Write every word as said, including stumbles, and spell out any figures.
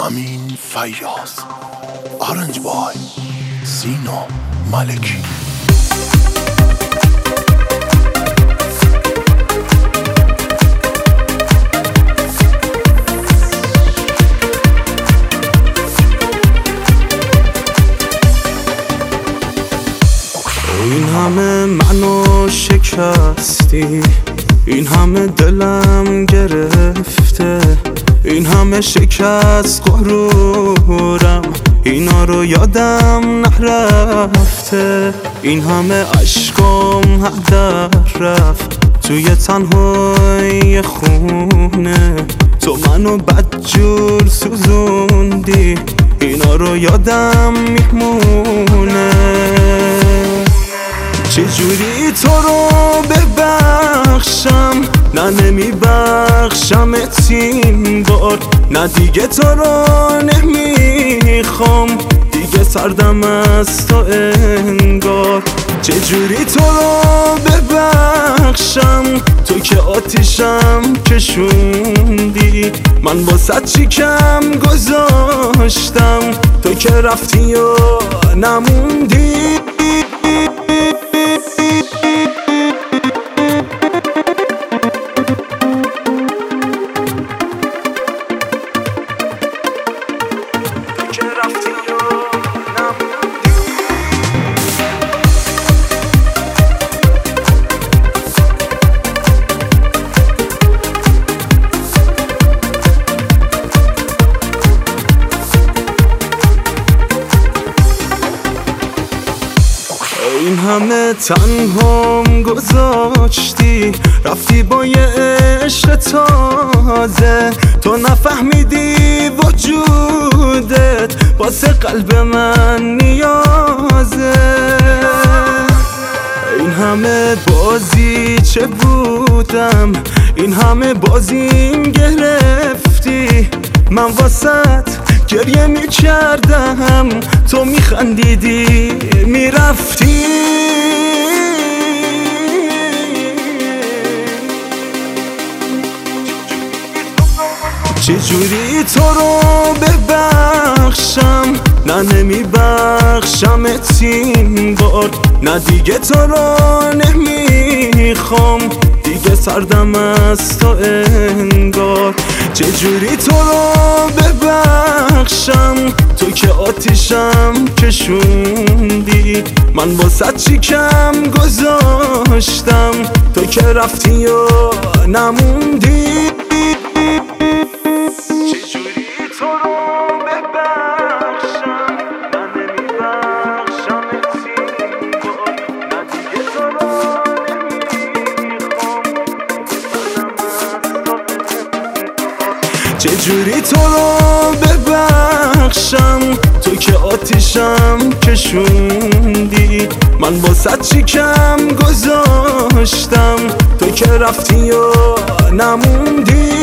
امین فیاض، آرنج بای، سینا ملکی. این همه منو شکستی، این همه دلم گرفته، این همه شکست غرورم، اینا رو یادم نرفته. این همه عشقم هدر رفت توی تنهای خونه، تو منو بدجور سوزوندی، اینا رو یادم میمونه. چجوری تو رو ببخشم، نه نمیبخشمت این بار، نه دیگه تو رو نمیخوام، دیگه سردم از تو انگار. چجوری تو رو ببخشم، تو که آتیشم کشوندی، من واسه چی کم گذاشتم، تو که رفتی و نموندی. این همه تنهام گذاشتی، رفتی با یه عشق تازه، تو نفهمیدی وجودت واسه قلب من نیازه. این همه بازی چه بودم، این همه بازیم گرفتی، من واسط گریه می کردم، تو می خندیدی می رفتی. چجوری تو رو ببخشم، نه نمی بخشمت این بار، نه دیگه تو رو نمیخوام، دیگه سردم از تو انگار. چجوری تو رو ببخشم، تو که آتیشم کشوندی، من واسه چی کم گذاشتم، تو که رفتی و نموندی. چجوری تو رو ببخشم، من نمیبخشمت این بار، نه دیگه تو رو نمیخوام. چجوری تو رو ببخشم، تو که آتیشم کشوندی، من واسه چی کم گذاشتم، تو که رفتی و نموندی.